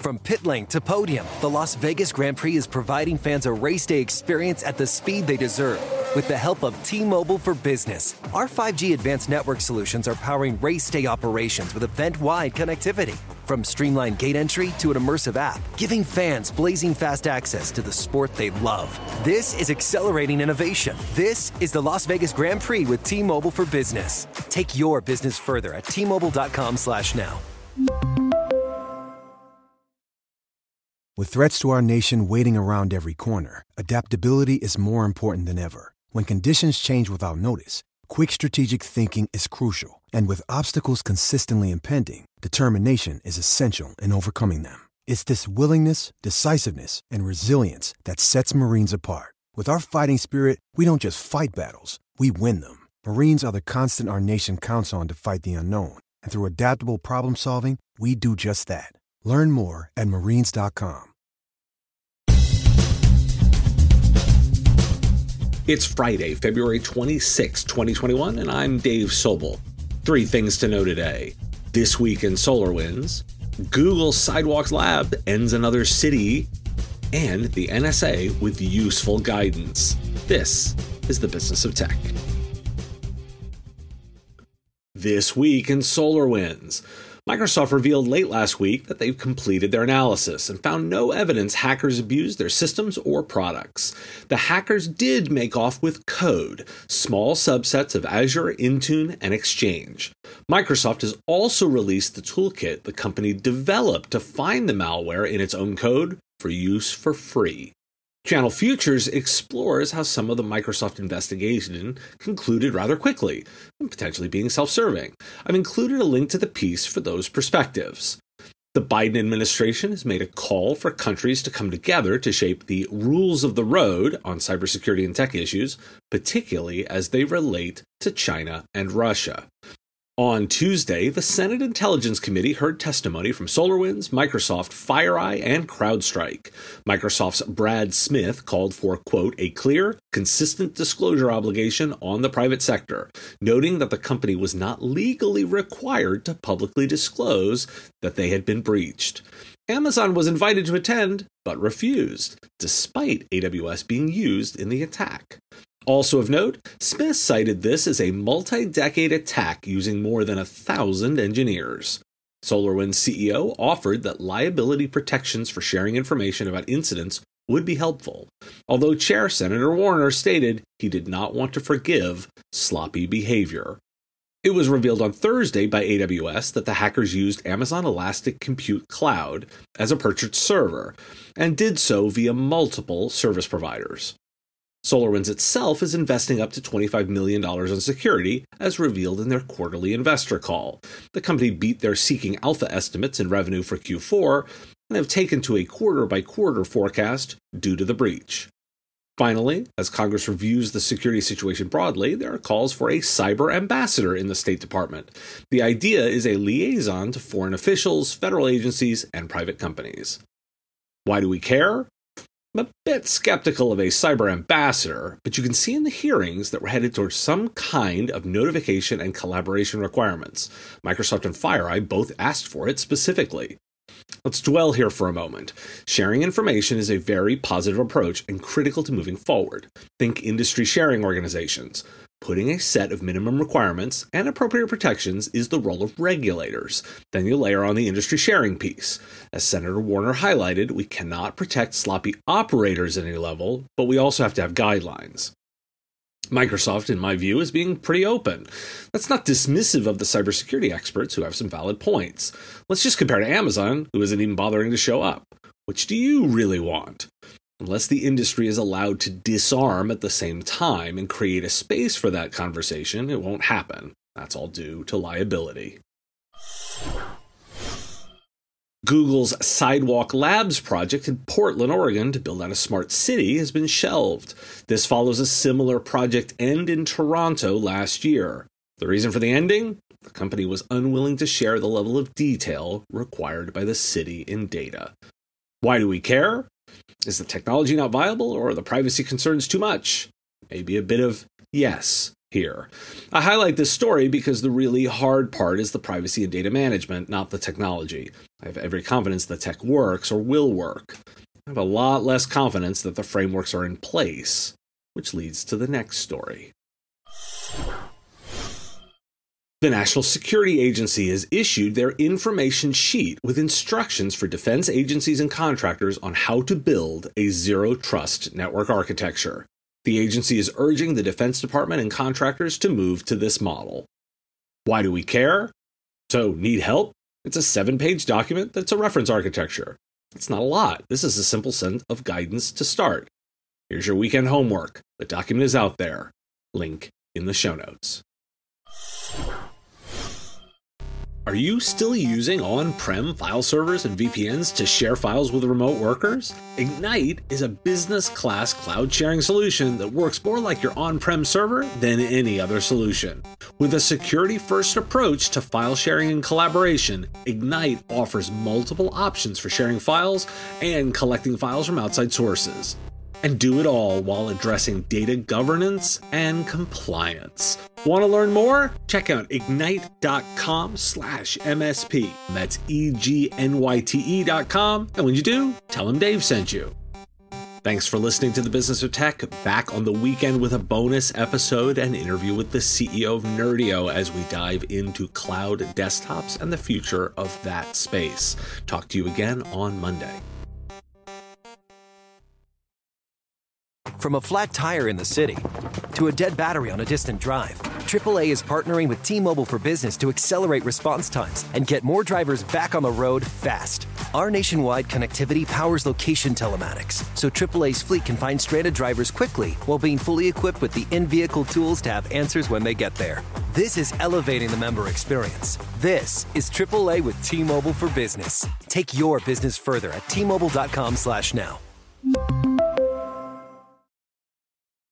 From pit lane to podium, the Las Vegas Grand Prix is providing fans a race day experience at the speed they deserve. With the help of T-Mobile for Business, our 5G advanced network solutions are powering race day operations with event-wide connectivity. From streamlined gate entry to an immersive app, giving fans blazing fast access to the sport they love. This is accelerating innovation. This is the Las Vegas Grand Prix with T-Mobile for Business. Take your business further at T-Mobile.com/now. With threats to our nation waiting around every corner, adaptability is more important than ever. When conditions change without notice, quick strategic thinking is crucial. And with obstacles consistently impending, determination is essential in overcoming them. It's this willingness, decisiveness, and resilience that sets Marines apart. With our fighting spirit, we don't just fight battles, we win them. Marines are the constant our nation counts on to fight the unknown. And through adaptable problem solving, we do just that. Learn more at marines.com. It's Friday, February 26, 2021, and I'm Dave Sobel. 3 things to know today. This week in SolarWinds, Google Sidewalks Lab ends another city, and the NSA with useful guidance. This is the Business of Tech. This week in SolarWinds, Microsoft revealed late last week that they've completed their analysis and found no evidence hackers abused their systems or products. The hackers did make off with code, small subsets of Azure, Intune, and Exchange. Microsoft has also released the toolkit the company developed to find the malware in its own code for use for free. Channel Futures explores how some of the Microsoft investigation concluded rather quickly, and potentially being self-serving. I've included a link to the piece for those perspectives. The Biden administration has made a call for countries to come together to shape the rules of the road on cybersecurity and tech issues, particularly as they relate to China and Russia. On Tuesday, the Senate Intelligence Committee heard testimony from SolarWinds, Microsoft, FireEye, and CrowdStrike. Microsoft's Brad Smith called for, quote, a clear, consistent disclosure obligation on the private sector, noting that the company was not legally required to publicly disclose that they had been breached. Amazon was invited to attend, but refused, despite AWS being used in the attack. Also of note, Smith cited this as a multi-decade attack using more than 1,000 engineers. SolarWinds CEO offered that liability protections for sharing information about incidents would be helpful, although Chair Senator Warner stated he did not want to forgive sloppy behavior. It was revealed on Thursday by AWS that the hackers used Amazon Elastic Compute Cloud as a purchased server, and did so via multiple service providers. SolarWinds itself is investing up to $25 million in security, as revealed in their quarterly investor call. The company beat their Seeking Alpha estimates in revenue for Q4 and have taken to a quarter-by-quarter forecast due to the breach. Finally, as Congress reviews the security situation broadly, there are calls for a cyber ambassador in the State Department. The idea is a liaison to foreign officials, federal agencies, and private companies. Why do we care? I'm a bit skeptical of a cyber ambassador, but you can see in the hearings that we're headed towards some kind of notification and collaboration requirements. Microsoft and FireEye both asked for it specifically. Let's dwell here for a moment. Sharing information is a very positive approach and critical to moving forward. Think industry sharing organizations. Putting a set of minimum requirements and appropriate protections is the role of regulators. Then you layer on the industry sharing piece. As Senator Warner highlighted, we cannot protect sloppy operators at any level, but we also have to have guidelines. Microsoft, in my view, is being pretty open. That's not dismissive of the cybersecurity experts who have some valid points. Let's just compare to Amazon, who isn't even bothering to show up. Which do you really want? Unless the industry is allowed to disarm at the same time and create a space for that conversation, it won't happen. That's all due to liability. Google's Sidewalk Labs project in Portland, Oregon to build out a smart city has been shelved. This follows a similar project end in Toronto last year. The reason for the ending? The company was unwilling to share the level of detail required by the city in data. Why do we care? Is the technology not viable, or are the privacy concerns too much? Maybe a bit of yes. here. I highlight this story because the really hard part is the privacy and data management, not the technology. I have every confidence the tech works or will work. I have a lot less confidence that the frameworks are in place, which leads to the next story. The National Security Agency has issued their information sheet with instructions for defense agencies and contractors on how to build a zero-trust network architecture. The agency is urging the Defense Department and contractors to move to this model. Why do we care? So, need help? It's a 7-page document that's a reference architecture. It's not a lot. This is a simple set of guidance to start. Here's your weekend homework. The document is out there. Link in the show notes. Are you still using on-prem file servers and VPNs to share files with remote workers? Ignite is a business-class cloud sharing solution that works more like your on-prem server than any other solution. With a security-first approach to file sharing and collaboration, Ignite offers multiple options for sharing files and collecting files from outside sources. And do it all while addressing data governance and compliance. Want to learn more? Check out ignite.com/MSP. That's EGNYTE.com. And when you do, tell them Dave sent you. Thanks for listening to The Business of Tech. Back on the weekend with a bonus episode and interview with the CEO of Nerdio as we dive into cloud desktops and the future of that space. Talk to you again on Monday. From a flat tire in the city to a dead battery on a distant drive, AAA is partnering with T-Mobile for Business to accelerate response times and get more drivers back on the road fast. Our nationwide connectivity powers location telematics, so AAA's fleet can find stranded drivers quickly while being fully equipped with the in-vehicle tools to have answers when they get there. This is elevating the member experience. This is AAA with T-Mobile for Business. Take your business further at T-Mobile.com/now.